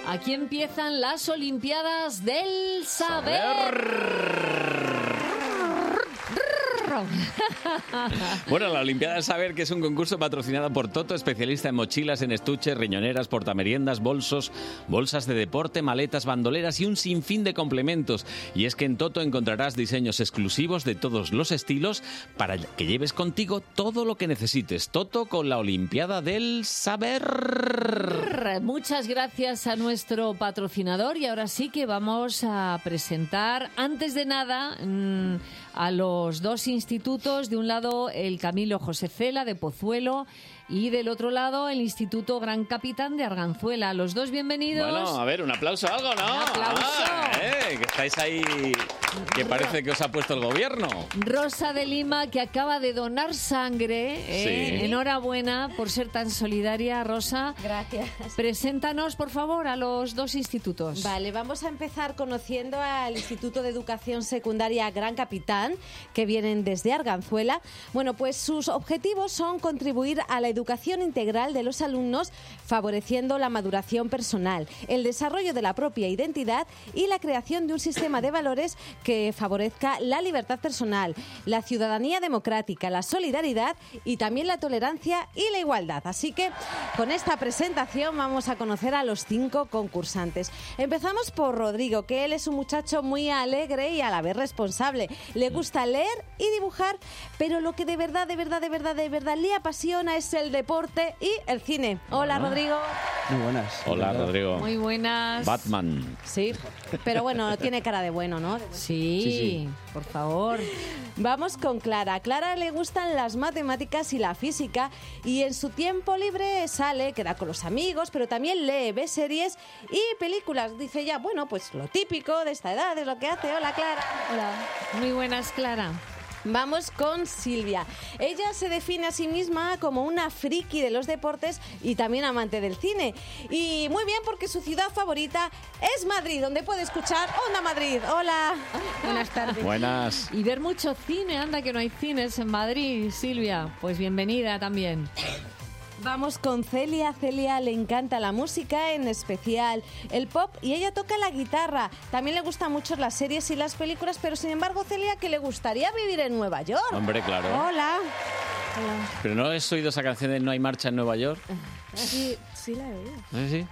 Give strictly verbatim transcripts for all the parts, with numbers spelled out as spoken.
Aquí empiezan las Olimpiadas del Saber. Saber. Bueno, la Olimpiada del Saber, que es un concurso patrocinado por Toto, especialista en mochilas, en estuches, riñoneras, portameriendas, bolsos, bolsas de deporte, maletas, bandoleras y un sinfín de complementos. Y es que en Toto encontrarás diseños exclusivos de todos los estilos para que lleves contigo todo lo que necesites. Toto con la Olimpiada del Saber. Muchas gracias a nuestro patrocinador y ahora sí que vamos a presentar, antes de nada, mmm, a los dos institutos. De un lado, el Camilo José Cela de Pozuelo y del otro lado, el Instituto Gran Capitán de Arganzuela. Los dos bienvenidos. Bueno, a ver, un aplauso o algo, ¿no? Un aplauso. Ah, eh, que estáis ahí, que parece que os ha puesto el gobierno. Rosa de Lima, que acaba de donar sangre. Eh, sí. Enhorabuena por ser tan solidaria, Rosa. Gracias. Preséntanos, por favor, a los dos institutos. Vale, vamos a empezar conociendo al Instituto de Educación Secundaria Gran Capitán, que vienen desde Arganzuela. Bueno, pues sus objetivos son contribuir a la educación integral de los alumnos, favoreciendo la maduración personal, el desarrollo de la propia identidad y la creación de un sistema de valores que favorezca la libertad personal, la ciudadanía democrática, la solidaridad y también la tolerancia y la igualdad. Así que con esta presentación vamos a conocer a los cinco concursantes. Empezamos por Rodrigo, que él es un muchacho muy alegre y a la vez responsable. Le gusta leer y dibujar, pero lo que de verdad, de verdad, de verdad, de verdad le apasiona es el deporte y el cine. Hola, Bueno. Rodrigo. Muy buenas. Hola, Rodrigo. Muy buenas. Batman. Sí, pero bueno, tiene cara de bueno, ¿no? Sí, Sí, sí. por favor. Vamos con Clara. A Clara le gustan las matemáticas y la física y en su tiempo libre sale, queda con los amigos, pero también lee, ve series y películas. Dice ya, bueno, pues lo típico de esta edad es lo que hace. Hola, Clara. Hola. Muy buenas, Clara. Vamos con Silvia. Ella se define a sí misma como una friki de los deportes y también amante del cine. Y muy bien, porque su ciudad favorita es Madrid, donde puede escuchar Onda Madrid. Hola. Buenas tardes. Buenas. Y ver mucho cine, anda que no hay cines en Madrid, Silvia. Pues bienvenida también. Vamos con Celia. Celia le encanta la música, en especial el pop, y ella toca la guitarra. También le gustan mucho las series y las películas, pero sin embargo, Celia, que le gustaría vivir en Nueva York. Hombre, claro. Hola. ¿Pero no has oído esa canción de No hay marcha en Nueva York? Sí, sí la he oído. ¿Eh, sí?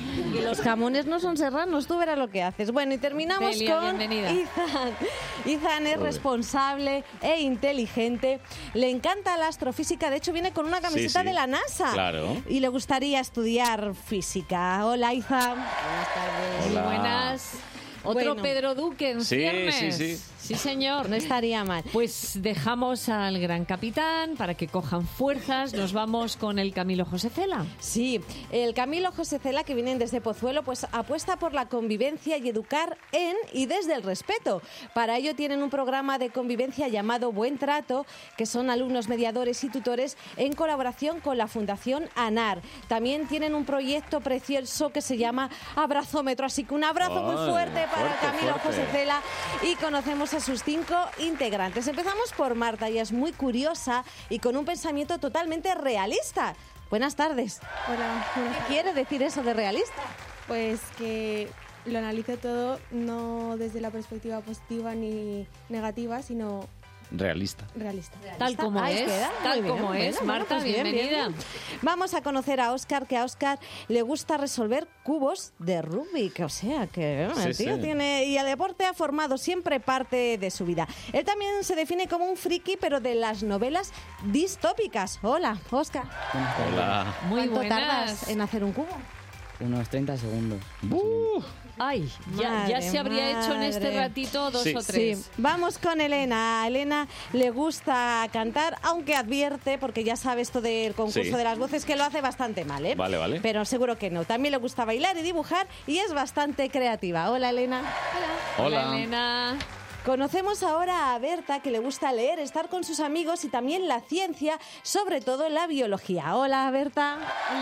Y los jamones no son serranos, tú verás lo que haces. Bueno, y terminamos Celia, con bienvenida. Ethan. Ethan es Joder. responsable e inteligente. Le encanta la astrofísica, de hecho viene con una camiseta sí. de la NASA. Claro. Y le gustaría estudiar física. Hola, Ethan. Buenas tardes. Hola. Muy buenas. Otro Bueno. Pedro Duque en Sí, ciernes. sí, sí. Sí, señor. No estaría mal. Pues dejamos al Gran Capitán para que cojan fuerzas. Nos vamos con el Camilo José Cela. Sí, el Camilo José Cela, que vienen desde Pozuelo, pues apuesta por la convivencia y educar en y desde el respeto. Para ello tienen un programa de convivencia llamado Buen Trato, que son alumnos mediadores y tutores en colaboración con la Fundación ANAR. También tienen un proyecto precioso que se llama Abrazómetro, así que un abrazo muy Ay, fuerte para fuerte, Camilo fuerte. José Cela y conocemos a sus cinco integrantes. Empezamos por Marta, ella es muy curiosa y con un pensamiento totalmente realista. Buenas tardes. Hola, buenas ¿Qué tardes. quiere decir eso de realista? Pues que lo analizo todo no desde la perspectiva positiva ni negativa, sino Realista. realista. Tal como Ahí es, queda. tal Muy bien, como bueno, es. bueno, Marta, pues bien, bien, bienvenida. bien. Vamos a conocer a Óscar, que a Óscar le gusta resolver cubos de Rubik. O sea, que eh, Sí, el tío sí. tiene... Y el deporte ha formado siempre parte de su vida. Él también se define como un friki, pero de las novelas distópicas. Hola, Óscar. Hola. Muy ¿Cuánto buenas. tardas en hacer un cubo? Unos treinta segundos. Uh, Ay, ya, Madre, ya se habría hecho en este madre. ratito dos Sí. o tres. Sí, vamos con Elena. A Elena le gusta cantar, aunque advierte, porque ya sabe esto del concurso Sí. de las voces, que lo hace bastante mal, ¿eh? Vale, vale. Pero seguro que no. También le gusta bailar y dibujar y es bastante creativa. Hola, Elena. Hola. Elena. Conocemos ahora a Berta, que le gusta leer, estar con sus amigos y también la ciencia, sobre todo la biología. Hola, Berta.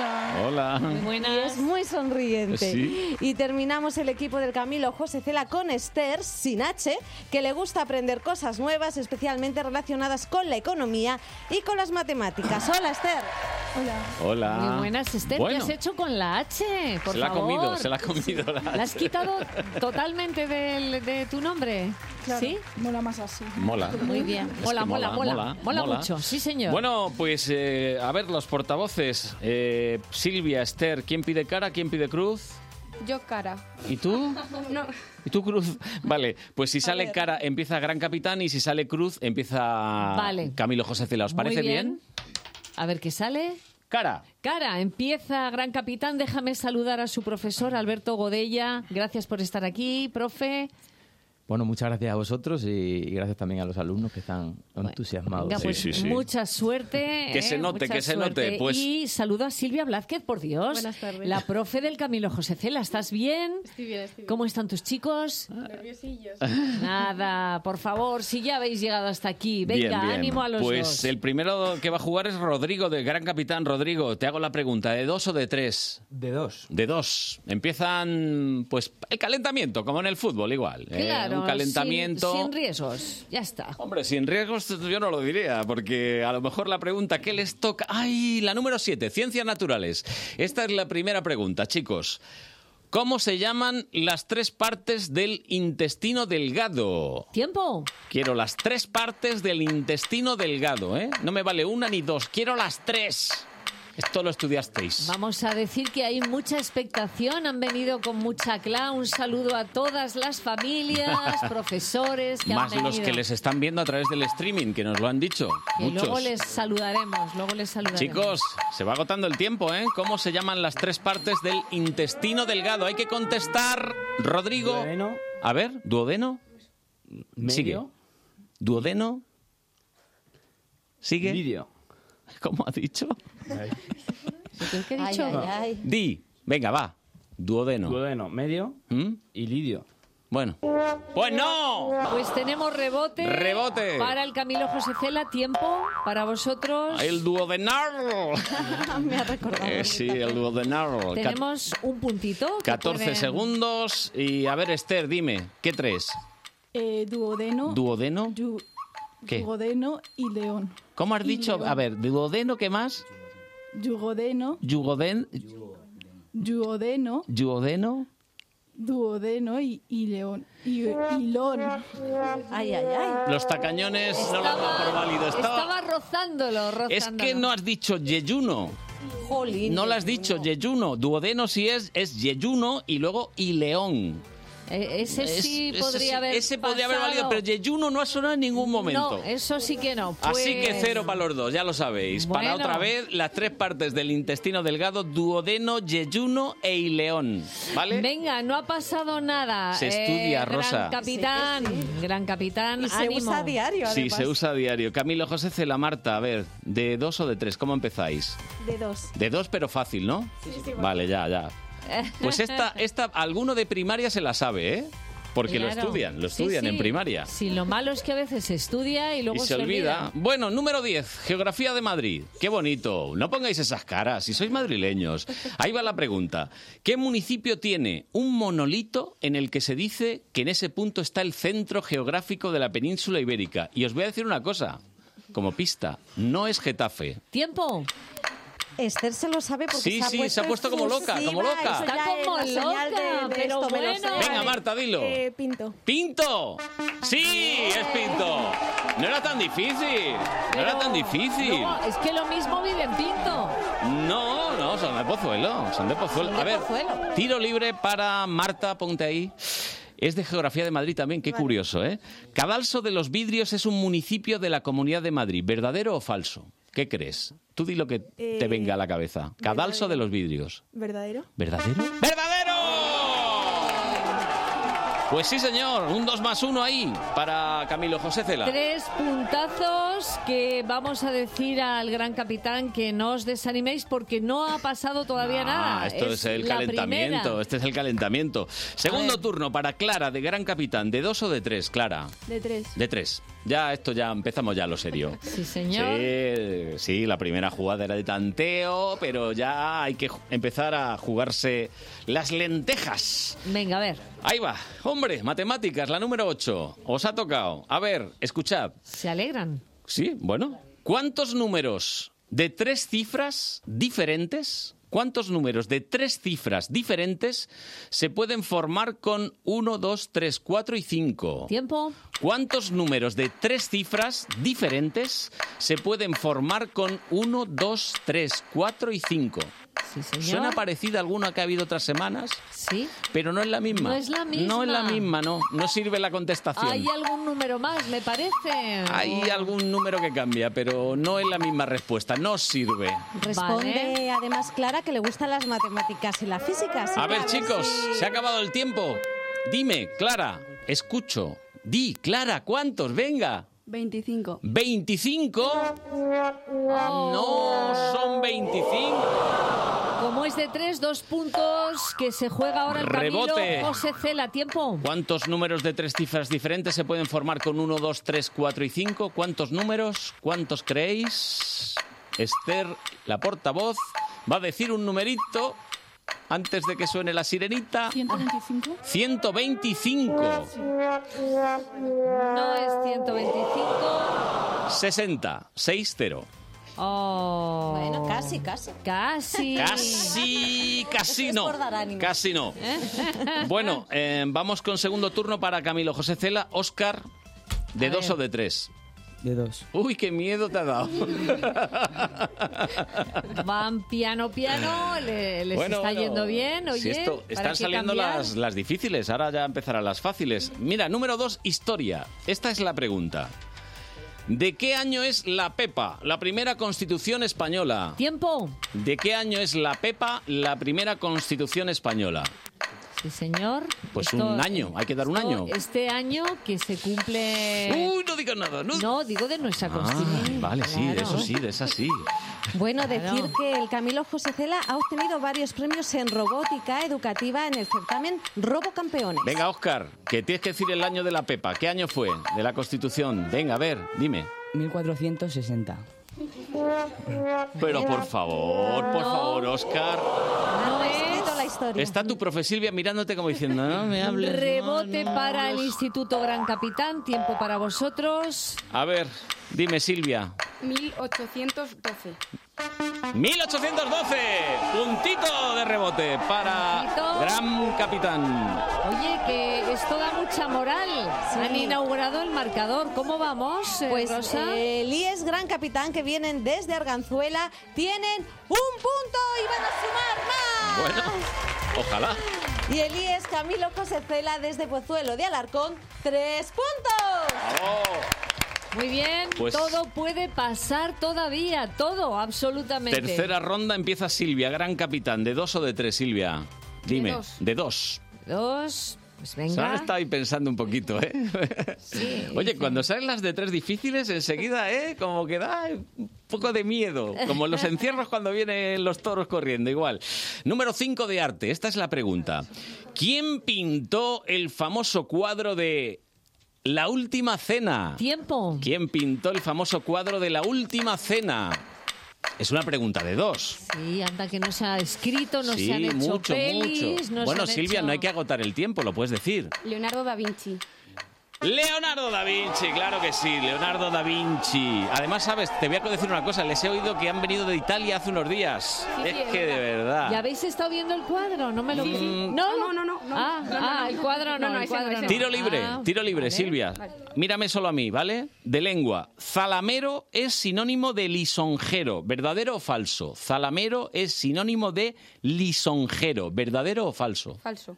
Hola. Muy Y buenas. es muy sonriente. Sí. Y terminamos el equipo del Camilo José Cela con Esther, sin H, que le gusta aprender cosas nuevas, especialmente relacionadas con la economía y con las matemáticas. Hola, Esther. Hola. Hola. Muy buenas, Esther. Bueno. ¿Qué has hecho con la H? Por Se la ha favor. comido, se la ha comido la ¿La has H. quitado totalmente del- de tu nombre? Claro, ¿Sí? mola más así. Mola. Muy bien. Es Mola, que mola, mola, mola, mola. mola. mucho. Sí, señor. Bueno, pues eh, a ver, los portavoces. Eh, Silvia, Esther, ¿quién pide cara, quién pide cruz? Yo cara. ¿Y tú? No. ¿Y tú, Cruz? Vale, pues si sale ver. cara empieza Gran Capitán y si sale Cruz empieza Vale. Camilo José Cela. ¿Os Muy parece bien? A ver qué sale. Cara. Cara, empieza Gran Capitán. Déjame saludar a su profesor, Alberto Godella. Gracias por estar aquí, profe. Bueno, muchas gracias a vosotros y, y gracias también a los alumnos que están entusiasmados. Venga, pues Sí, sí, sí. mucha suerte. Que se ¿eh? note, Mucha que se suerte. note, pues- Y saludo a Silvia Blázquez, por Dios. Buenas tardes. La profe del Camilo José Cela. ¿Estás bien? Estoy bien, estoy bien. ¿Cómo están tus chicos? Nerviosillos. Nada, por favor, si ya habéis llegado hasta aquí, venga, Bien, bien. ánimo a los pues dos. el primero que va a jugar es Rodrigo, de Gran Capitán. Rodrigo, te hago la pregunta, ¿de dos o de tres? De dos. De dos. Empiezan, pues, el calentamiento, como en el fútbol, igual. ¿eh? Claro, Un calentamiento... Sin, sin riesgos, ya está. Hombre, sin riesgos yo no lo diría, porque a lo mejor la pregunta ¿qué les toca? ¡Ay! La número siete, ciencias naturales. Esta es la primera pregunta, chicos. ¿Cómo se llaman las tres partes del intestino delgado? ¿Tiempo? Quiero las tres partes del intestino delgado, ¿eh? No me vale una ni dos, quiero las tres. Esto lo estudiasteis. Vamos a decir que hay mucha expectación, han venido con mucha cla. Un saludo a todas las familias, profesores que Más han los venido. que les están viendo a través del streaming, que nos lo han dicho. Y Muchos. luego les saludaremos, luego les saludaremos. Chicos, se va agotando el tiempo, ¿eh? ¿Cómo se llaman las tres partes del intestino delgado? Hay que contestar, Rodrigo. Duodeno. A ver, duodeno. Medio. Sigue. Duodeno. Sigue. Lidio. ¿Cómo ha dicho? ¿Qué he Ay, dicho? ay, ay. Di. Venga, va. Duodeno. Duodeno, medio ¿Mm? y lidio. Bueno. ¡Pues no! Pues tenemos rebote. Rebote. Para el Camilo José Cela, tiempo para vosotros. El duodenal. Me ha recordado. Eh, sí, el duodenal. Tenemos un puntito. que catorce pueden- segundos. Y a ver, Esther, dime, ¿qué tres? Eh, duodeno, ¿Duodeno? yu- ¿Qué? yugodeno y león. ¿Cómo has Y dicho? león. A ver, duodeno, ¿qué más? Yugodeno, Yugoden, yugodeno, yuodeno. duodeno y, y león. Y, y lón. Ay, ay, ay. Los tacañones no lo dan por válido. Estaba... Estaba rozándolo, rozándolo. Es que no has dicho yeyuno. Jolín. No lo has dicho yeyuno. Duodeno sí es, es yeyuno y luego y león. Eh, ese Es- sí ese podría sí- haber Ese podría haber pasado. valido, pero yeyuno no ha sonado en ningún momento. No, eso sí que no. Así que Pues- cero para los dos, ya lo sabéis. Para Bueno. otra vez, las tres partes del intestino delgado, duodeno, yeyuno e ileón. ¿Vale? Venga, no ha pasado nada. Se estudia, gran Rosa. capitán, gran capitán, Y se ánimo. usa a diario, Sí, además. se usa a diario. Camilo José Cela, Marta, a ver, ¿de dos o de tres? ¿Cómo empezáis? De dos. De dos, pero fácil, ¿no? Sí, sí, Vale, ya, ya. Pues esta, esta, alguno de primaria se la sabe, ¿eh? Porque lo Claro. estudian, lo Sí, estudian sí. en primaria. Sí, lo malo es que a veces se estudia y Y luego se olvida. Bueno, número diez, Geografía de Madrid. Qué bonito. No pongáis esas caras, si sois madrileños. Ahí va la pregunta. ¿Qué municipio tiene un monolito en el que se dice que en ese punto está el centro geográfico de la península ibérica? Y os voy a decir una cosa, como pista, no es Getafe. ¿Tiempo? Esther se lo sabe porque Sí, se ha sí, puesto se ha puesto como loca, efusiva, como loca. eso Está ya es como la señal loca, de- de pero esto me lo bueno. sé. Venga, Marta, dilo. Eh, pinto. ¡Pinto! ¡Sí! ¡Es Pinto! No era tan difícil. No era tan difícil. No, es que lo mismo vive en Pinto. No, no, son de Pozuelo. Son de Pozuelo. Son de A ver, Pozuelo. tiro libre para Marta, ponte ahí. Es de Geografía de Madrid también, qué curioso, ¿eh? Cadalso de los Vidrios es un municipio de la Comunidad de Madrid. ¿Verdadero o falso? ¿Qué crees? Tú di lo que te Eh, venga a la cabeza. Cadalso verdadero. de los Vidrios. ¿Verdadero? ¿Verdadero? ¡Verdadero! Pues sí, señor. Un dos más uno ahí para Camilo José Cela. Tres puntazos que vamos a decir al gran capitán que no os desaniméis porque no ha pasado todavía Ah, nada. esto es, el la calentamiento, primera. este es el calentamiento. Segundo ver. turno para Clara, de Gran Capitán. ¿De dos o de tres, Clara? De tres. De tres. Ya, esto ya empezamos ya lo serio. Sí, señor. Sí, sí, la primera jugada era de tanteo, pero ya hay que ju- empezar a jugarse las lentejas. Venga, a ver. Ahí va. Hombre, matemáticas, la número ocho. Os ha tocado. A ver, escuchad. ¿Se alegran? Sí, bueno. ¿Cuántos números de tres cifras diferentes? ¿Cuántos números de tres cifras diferentes se pueden formar con uno, dos, tres, cuatro y cinco? Tiempo. ¿Cuántos números de tres cifras diferentes se pueden formar con uno, dos, tres, cuatro y cinco? Sí, señor. ¿Suena parecida a alguna que ha habido otras semanas? Sí. Pero no es la misma. No es la misma. No es la misma, no. No sirve la contestación. ¿Hay algún número más, me parece? Hay algún número que cambia, pero no es la misma respuesta. No sirve. Responde Vale. además Clara que le gustan las matemáticas y la física. así A que ver, chicos, si- se ha acabado el tiempo. Dime, Clara, escucho. Di, Clara, ¿cuántos? Venga. veinticinco. ¿veinticinco? No son veinticinco. Como es de tres, dos puntos que se juega ahora el Camilo Rebote. José Cela. Tiempo. ¿Cuántos números de tres cifras diferentes se pueden formar con uno, dos, tres, cuatro y cinco? ¿Cuántos números? ¿Cuántos creéis? Esther, la portavoz, va a decir un numerito antes de que suene la sirenita. ciento veinticinco. ciento veinticinco. No es ciento veinticinco. sesenta. seis cero. Oh. Bueno, casi, casi. Casi. Casi, casi Es no. por dar ánimo. Casi no. Bueno, eh, vamos con segundo turno para Camilo José Cela. Óscar, ¿de A dos ver. o de tres? De dos. Uy, qué miedo te ha dado. Van piano, piano. Le- les Bueno, está bueno, yendo bien. Oye, si esto, ¿para están qué saliendo cambiar? las, las difíciles, ahora ya empezarán las fáciles. Mira, número dos, historia. Esta es la pregunta. ¿De qué año es la Pepa, la primera constitución española? Tiempo. ¿De qué año es la Pepa, la primera constitución española? Sí, señor. Pues Esto- un año, hay que dar un esto- año. Este año que se cumple... Uy, no digas nada. No, No, digo de nuestra Ah, constitución. vale, sí, de Claro. eso sí, de esa sí. Bueno, Claro. decir que el Camilo José Cela ha obtenido varios premios en robótica educativa en el certamen RoboCampeones. Venga, Óscar, que tienes que decir el año de la Pepa. ¿Qué año fue de la Constitución? Venga, a ver, dime. mil cuatrocientos sesenta. Pero por favor, por No. favor, Óscar. No Ha escrito la es historia. Está tu profe Silvia mirándote como diciendo, no me hables. no, rebote no para el hables". Instituto Gran Capitán. Tiempo para vosotros. A ver, dime, Silvia. mil ochocientos doce. mil ochocientos doce. Puntito de rebote para Puntito. Gran Capitán. Oye, que esto da mucha moral. Sí. Han inaugurado el marcador. ¿Cómo vamos, eh, Pues Rosa? eh, el I E S Gran Capitán, que vienen desde Arganzuela, tienen un punto y van a sumar más. Bueno, ojalá. Y el I E S Camilo José Cela desde Pozuelo de Alarcón, tres puntos. Muy bien, Pues- todo puede pasar todavía, todo, absolutamente. Tercera ronda empieza Silvia, Gran Capitán. ¿De dos o de tres, Silvia? Dime. dos. De dos. Dos, pues Se han venga. estado ahí pensando un poquito, ¿eh? Sí, Oye, sí. cuando salen las de tres difíciles, enseguida, ¿eh? Como que da un poco de miedo. Como en los encierros cuando vienen los toros corriendo, igual. Número cinco de arte. Esta es la pregunta. ¿Quién pintó el famoso cuadro de La Última Cena? Tiempo. ¿Quién pintó el famoso cuadro de La Última Cena? Es una pregunta de dos. Sí, anda que no se ha escrito, no sí, se han hecho mucho, pelis, mucho. no se Bueno, han Silvia, hecho- no hay que agotar el tiempo, lo puedes decir. Leonardo da Vinci. Leonardo da Vinci, claro que sí, Leonardo da Vinci. Además, sabes, te voy a decir una cosa, les he oído que han venido de Italia hace unos días. Sí, es sí, es que de verdad. ¿Ya habéis estado viendo el cuadro? No me lo Mm. ¿No? No, no, no, no. Ah, No, no, ah, no. el cuadro no, No, no, el ese no, cuadro ese no. no. Tiro libre, Ah, tiro libre, vale. Silvia. Vale. Mírame solo a mí, ¿vale? De lengua. Zalamero es sinónimo de lisonjero. ¿Verdadero o falso? Zalamero es sinónimo de lisonjero. ¿Verdadero o falso? Falso.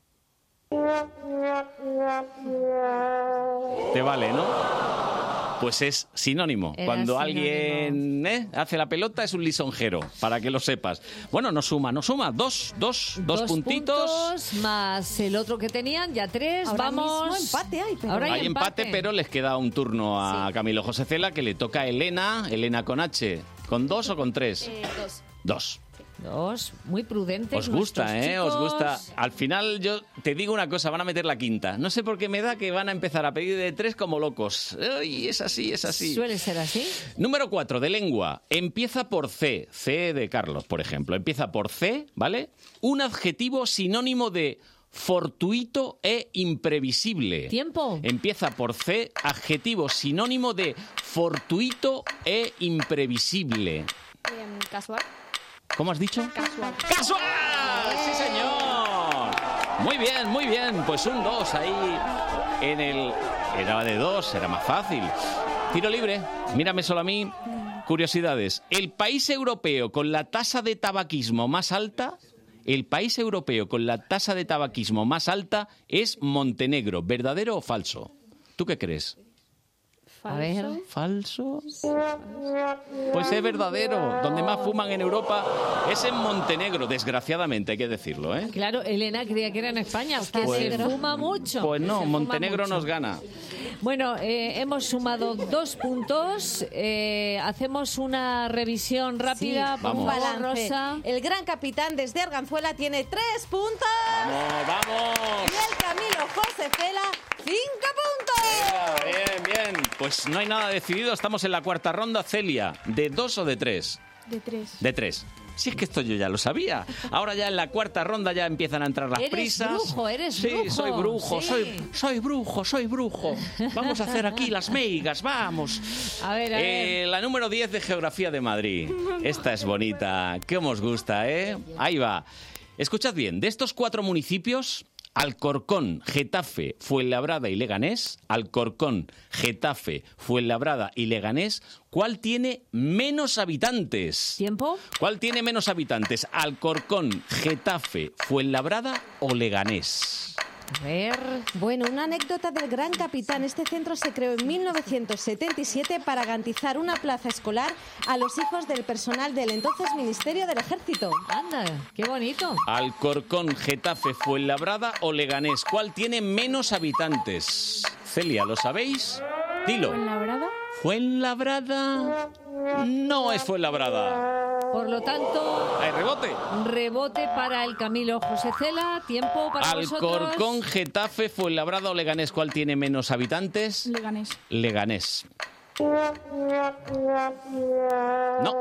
Te vale, ¿no? Pues es sinónimo. Era Cuando sinónimo. alguien ¿eh? hace la pelota es un lisonjero, para que lo sepas. Bueno, no suma, no suma. Dos, dos, dos, puntitos. puntos más el otro que tenían, ya tres. Ahora Vamos. mismo empate hay, pero- Ahora hay, Hay empate, pero les queda un turno a Camilo José Cela, que le toca a Elena. Elena con H. ¿Con dos o con tres? Eh, dos. Dos. Dos, muy prudentes. Os gusta, nuestros ¿eh? Os gusta. chicos. Al final yo te digo una cosa, van a meter la quinta. No sé por qué me da que van a empezar a pedir de tres como locos. Ay, es así, es así. Suele ser así. Número cuatro, de lengua. Empieza por C. C de Carlos, por ejemplo. Empieza por C, ¿vale? Un adjetivo sinónimo de fortuito e imprevisible. Tiempo. Empieza por C, adjetivo sinónimo de fortuito e imprevisible. casual. ¿Cómo has dicho? Casual. ¡Casual! ¡Sí, señor! Muy bien, muy bien. Pues un dos ahí en el... Era de dos, era más fácil. Tiro libre. Mírame solo a mí. Curiosidades. El país europeo con la tasa de tabaquismo más alta... El país europeo con la tasa de tabaquismo más alta es Montenegro. ¿Verdadero o falso? ¿Tú qué crees? A ver. ¿Falso? Pues es verdadero. Donde más fuman en Europa es en Montenegro, desgraciadamente, hay que decirlo, ¿eh? Claro, Elena creía que era en España, que Pues- se fuma mucho. Pues no, Se fuma Montenegro mucho. nos gana. Bueno, eh, hemos sumado dos puntos. Eh, hacemos una revisión rápida. Sí, por un favor, balance. Rosa. El gran capitán desde Arganzuela tiene tres puntos. ¡Vamos, vamos! Y el Camilo José Cela, cinco puntos. Bien, bien. Pues no hay nada decidido. Estamos en la cuarta ronda. Celia, ¿de dos o de tres? De tres. De tres. Si es que esto yo ya lo sabía. Ahora ya en la cuarta ronda ya empiezan a entrar las Eres prisas. brujo, eres sí, brujo. soy brujo, Sí. soy, soy brujo, soy brujo. Vamos a hacer aquí las meigas, vamos. A ver, a Eh, ver. la número diez de Geografía de Madrid. Esta es bonita. ¿Cómo os gusta, eh? Ahí va. Escuchad bien. De estos cuatro municipios... Alcorcón, Getafe, Fuenlabrada y Leganés, Alcorcón, Getafe, Fuenlabrada y Leganés, ¿cuál tiene menos habitantes? ¿Tiempo? ¿Cuál tiene menos habitantes? Alcorcón, Getafe, Fuenlabrada o Leganés. A ver. Bueno, una anécdota del gran capitán. Este centro se creó en mil novecientos setenta y siete para garantizar una plaza escolar a los hijos del personal del entonces Ministerio del Ejército. Anda, qué bonito. Alcorcón, Getafe, Fuenlabrada o Leganés, ¿cuál tiene menos habitantes? Celia, ¿lo sabéis? Dilo. ¿En la brada? Fuenlabrada. No es Fuenlabrada. Por lo tanto, Hay rebote. rebote para el Camilo José Cela. Tiempo para vosotros. Alcorcón, Getafe, Fuenlabrada o Leganés, ¿cuál tiene menos habitantes? Leganés. Leganés. No.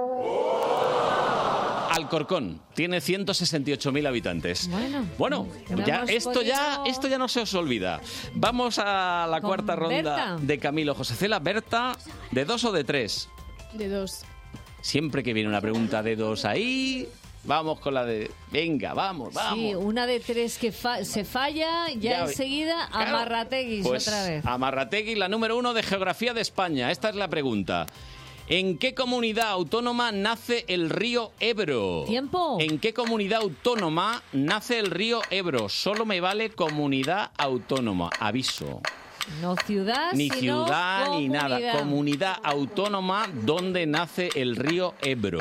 Alcorcón tiene ciento sesenta y ocho mil habitantes. Bueno, Bueno, no ya hemos esto ya podido- esto ya no se os olvida. Vamos a la Con cuarta ronda Berta. de Camilo José Cela. Berta, ¿de dos o de tres? De dos. Siempre que viene una pregunta de dos ahí, vamos con la de... Venga, vamos, vamos. Sí, una de tres que fa- se falla, ya, Ya, enseguida claro. amarrateguis Pues, otra vez. Amarrategui, la número uno de Geografía de España. Esta es la pregunta. ¿En qué comunidad autónoma nace el río Ebro? ¿Tiempo? ¿En qué comunidad autónoma nace el río Ebro? Solo me vale comunidad autónoma. Aviso. No ciudad, Ni sino ciudad ni nada. comunidad. Comunidad autónoma donde nace el río Ebro.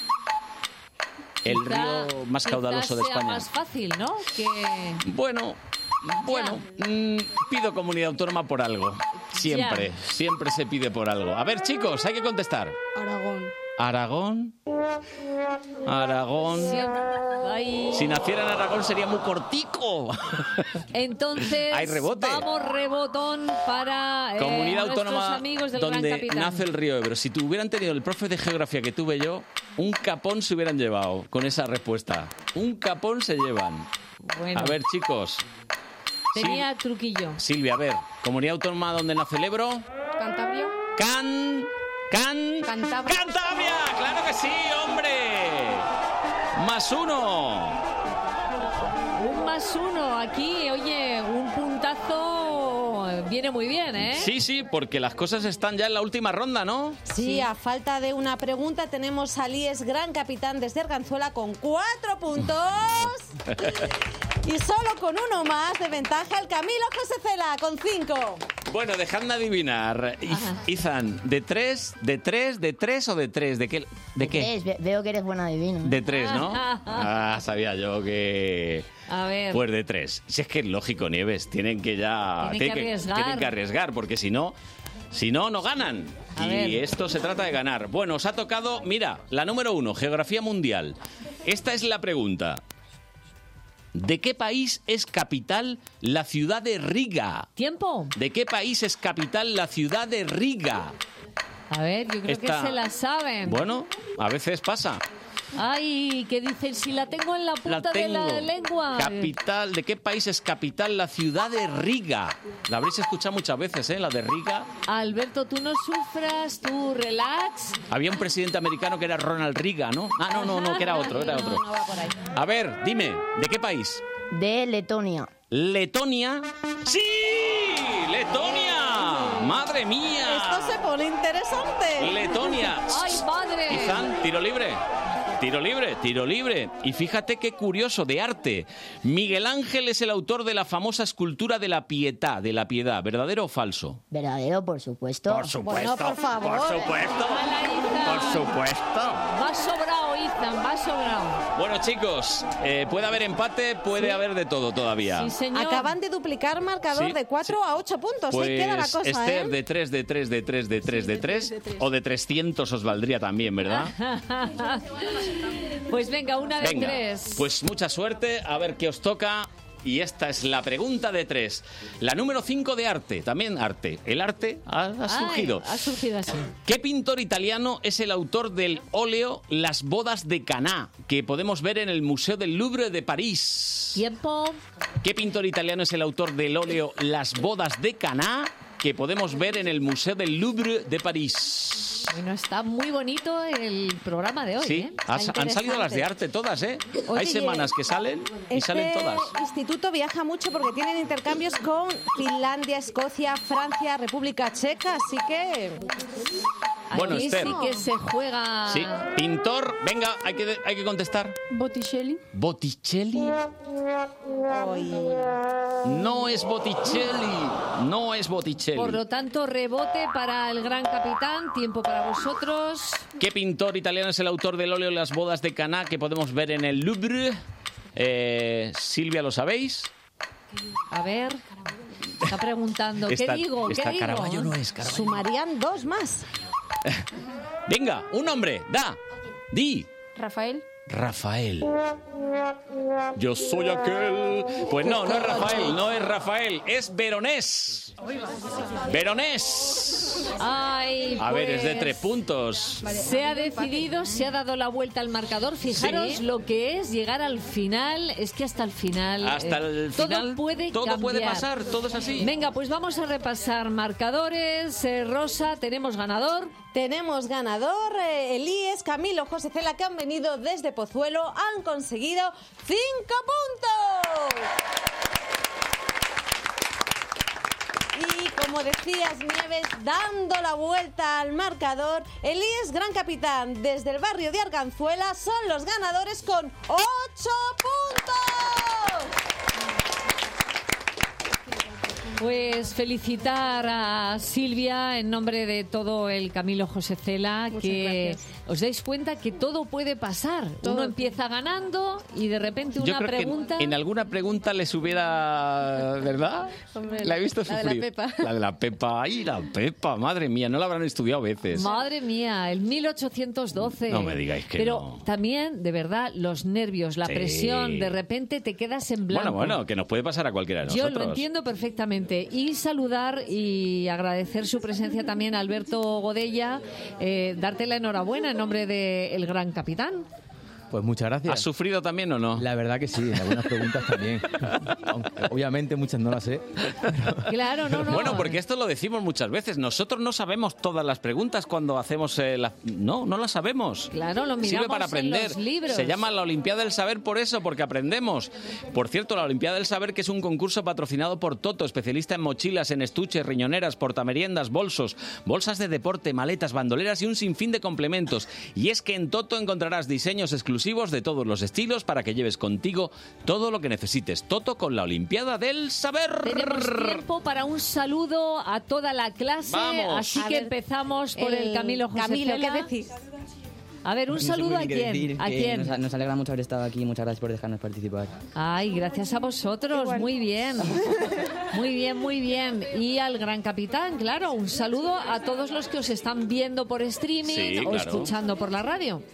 El Quizá- río más quizá caudaloso de sea España. más fácil, ¿no? Que... Bueno, bueno, mm, pido comunidad autónoma por algo. Siempre, siempre se pide por algo. A ver, chicos, hay que contestar. Aragón. Aragón. Aragón. Siempre hay- Si naciera en Aragón sería muy cortico. Entonces, Hay rebote. vamos rebotón para eh, Comunidad nuestros autónoma amigos del donde Gran Capitán. nace el río Ebro. Si hubieran tenido el profe de geografía que tuve yo, un capón se hubieran llevado con esa respuesta. Un capón se llevan. Bueno, A ver, chicos. tenía truquillo. Silvia, a ver, comunidad autónoma donde nace el Ebro. Cantabria. Can... Can... Cantabria. ¡Cantabria! ¡Claro que sí, hombre! Más uno. Un más uno aquí, oye, un puntazo viene muy bien, ¿eh? Sí, sí, porque las cosas están ya en la última ronda, ¿no? Sí, a falta de una pregunta tenemos a Lies, gran capitán desde Arganzuela, con cuatro puntos. Y solo con uno más de ventaja el Camilo José Cela, con cinco. Bueno, dejadme adivinar. Iz- Ajá. Izan, ¿de tres, de tres, de tres o de tres? ¿De qué? ¿De qué? Tres, ve- veo que eres buena adivino. De tres, ¿no? Ah, sabía yo que... A ver, Pues de tres. Si es que es lógico, Nieves, tienen que ya... Tienen que arriesgar. tienen que arriesgar, porque si no, si no, no ganan. A y ver. esto se trata de ganar. Bueno, os ha tocado, mira, la número uno, Geografía Mundial. Esta es la pregunta. ¿De qué país es capital la ciudad de Riga? ¿tiempo? ¿De qué país es capital la ciudad de Riga? A ver, yo creo Esta- que se la saben. Bueno, a veces pasa. Ay, que dicen, si la tengo en la punta La tengo. de la lengua. Capital, ¿de qué país es capital? La ciudad de Riga. La habréis escuchado muchas veces, ¿eh? La de Riga. Alberto, tú no sufras, tú relax. Había un presidente americano que era Ronald Reagan, ¿no? Ah, no, no, no, que era otro, era otro. A ver, dime, ¿de qué país? De Letonia. ¿Letonia? ¡Sí! ¡Letonia! ¡Madre mía! Esto se pone interesante. Letonia. ¡Ay, padre! Izan, tiro libre. Tiro libre, tiro libre. Y fíjate qué curioso, de arte. Miguel Ángel es el autor de la famosa escultura de la Pietà, de la Piedad. ¿Verdadero o falso? Verdadero, por supuesto. Por supuesto. Bueno, por favor. Por supuesto. Hola, Izan. Por supuesto. Va sobrado, Izan, va sobrado. Bueno, chicos, eh, puede haber empate, puede haber de todo todavía. Sí, señor. Acaban de duplicar marcador Sí, de cuatro sí. a ocho puntos. Pues Ahí queda la cosa, Esther, ¿eh? de tres, de tres, de tres, de tres, de tres, o de trescientos os valdría también, ¿verdad? Pues venga, una de Venga, tres. pues mucha suerte, a ver qué os toca. Y esta es la pregunta de tres. La número cinco de arte, también arte. El arte ha, ha Ay, surgido. ha surgido así. ¿Qué pintor italiano es el autor del óleo Las bodas de Caná, que podemos ver en el Museo del Louvre de París? Tiempo. ¿Qué pintor italiano es el autor del óleo Las bodas de Caná, que podemos ver en el Museo del Louvre de París? Bueno, está muy bonito el programa de hoy, Sí, ¿eh? ha- Está han salido las de interesante. arte todas, ¿eh? Oye, Hay semanas que salen y Este salen todas. instituto viaja mucho porque tienen intercambios con Finlandia, Escocia, Francia, República Checa, así que... Bueno, Aquí Esther. sí que se juega. Sí, pintor, venga, hay que, hay que contestar. Botticelli. Botticelli. No es Botticelli, no es Botticelli. Por lo tanto, rebote para el gran capitán, tiempo para vosotros. ¿Qué pintor italiano es el autor del óleo Las bodas de Caná, que podemos ver en el Louvre? Eh, Silvia, ¿lo sabéis? A ver, está preguntando, ¿qué Esta- digo? ¿Qué esta digo? Caravaggio no es Caravaggio. Sumarían dos más. Venga, un nombre, da, di. Rafael. Rafael. Yo soy aquel. Pues no, no es Rafael, no es Rafael, es Veronés. Veronés. Ay, A ver, es de pues, tres puntos. Se ha decidido, se ha dado la vuelta al marcador. Fijaros Sí. lo que es llegar al final. Es que hasta el final. Hasta eh, el final todo puede todo cambiar. puede pasar, todo es así. Venga, pues vamos a repasar marcadores. Eh, Rosa, tenemos ganador. Tenemos ganador, eh, Elías, Camilo, José Cela, que han venido desde Pozuelo, han conseguido cinco puntos. Y como decías, Nieves, dando la vuelta al marcador, Elías, gran capitán, desde el barrio de Arganzuela, son los ganadores con ocho puntos. Pues felicitar a Silvia en nombre de todo el Camilo José Cela, Muchas que gracias. os dais cuenta que todo puede pasar. Uno empieza ganando y de repente Yo una creo pregunta. que en alguna pregunta les hubiera, ¿verdad? Hombre, la he visto la de la sufrir. Pepa. La de la Pepa. Ay, la Pepa, madre mía, no la habrán estudiado veces. Madre mía, el mil ochocientos doce. No me digáis que Pero no. también, de verdad, los nervios, la Sí. presión, de repente te quedas en blanco. Bueno, bueno, que nos puede pasar a cualquiera de Yo nosotros. lo entiendo perfectamente. Y saludar y agradecer su presencia también a Alberto Godella, eh, darte la enhorabuena en nombre del gran capitán. Pues muchas gracias. ¿Has sufrido también o no? La verdad que sí, en algunas preguntas también. Aunque, obviamente muchas no las sé. Claro, no, no. Bueno, porque esto lo decimos muchas veces. Nosotros no sabemos todas las preguntas cuando hacemos eh, la... No, no las sabemos. Claro, lo miramos Sirve para aprender. en los libros. Se llama la Olimpiada del Saber por eso, porque aprendemos. Por cierto, la Olimpiada del Saber, que es un concurso patrocinado por Toto, especialista en mochilas, en estuches, riñoneras, portameriendas, bolsos, bolsas de deporte, maletas, bandoleras y un sinfín de complementos. Y es que en Toto encontrarás diseños exclusivos de todos los estilos para que lleves contigo todo lo que necesites. Toto con la Olimpiada del Saber. Tenemos tiempo para un saludo a toda la clase, Vamos. así A que ver, empezamos por el, Camilo José Camilo, Cela. ¿qué decís? A ver, un No sé saludo muy a bien qué quién, decir, a que quién. Nos, nos alegra mucho haber estado aquí. Muchas gracias por dejarnos participar. Ay, gracias a vosotros, Igual. muy bien. Muy bien, muy bien. Y al gran capitán, claro, un saludo a todos los que os están viendo por streaming Sí, o claro. escuchando por la radio.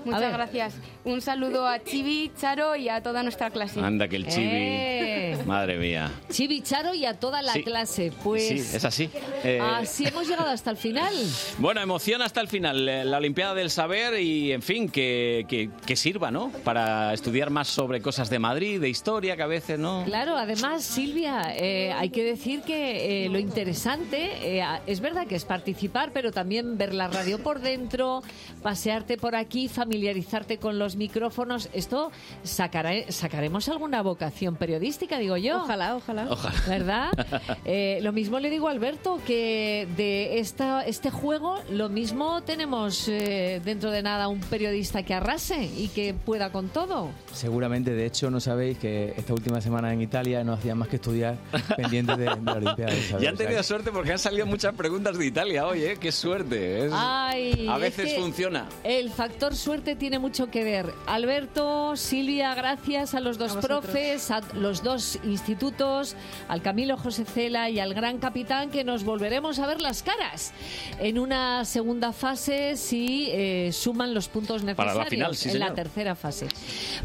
Muchas ver. gracias. Un saludo a Chivi, Charo y a toda nuestra clase. Anda, que el chibi. Eh. Madre mía. Chivi, Charo y a toda la Sí. clase. Pues Sí, es así. Eh, así hemos llegado hasta el final. Bueno, emoción hasta el final. eh, La Olimpiada del Saber y, en fin, que, que, que sirva, ¿no? Para estudiar más sobre cosas de Madrid, de historia, que a veces, ¿no? Claro, además, Silvia, eh, hay que decir que eh, lo interesante eh, es verdad que es participar, pero también ver la radio por dentro, pasearte por aquí, familiarizarte con los micrófonos. Esto sacará, sacaremos alguna vocación periodística, digo yo. Ojalá, ojalá. Ojalá. ¿Verdad? Eh, lo mismo le digo a Alberto, que de esta, este juego, lo mismo tenemos eh, dentro de nada un periodista que arrase y que pueda con todo. Seguramente, de hecho, no sabéis que esta última semana en Italia no hacían más que estudiar pendientes de, de la Olimpiada del Saber. Ya han O sea tenido que- suerte porque han salido muchas preguntas de Italia hoy, ¿eh? ¡Qué suerte! Es- Ay, a es veces que funciona. El factor suerte tiene mucho que ver. Alberto, Silvia, gracias a los dos A vosotros. profes, a los dos institutos, al Camilo José Cela y al gran capitán, que nos volveremos a ver las caras en una segunda fase si eh, suman los puntos necesarios Para la final, sí, en la señor. tercera fase.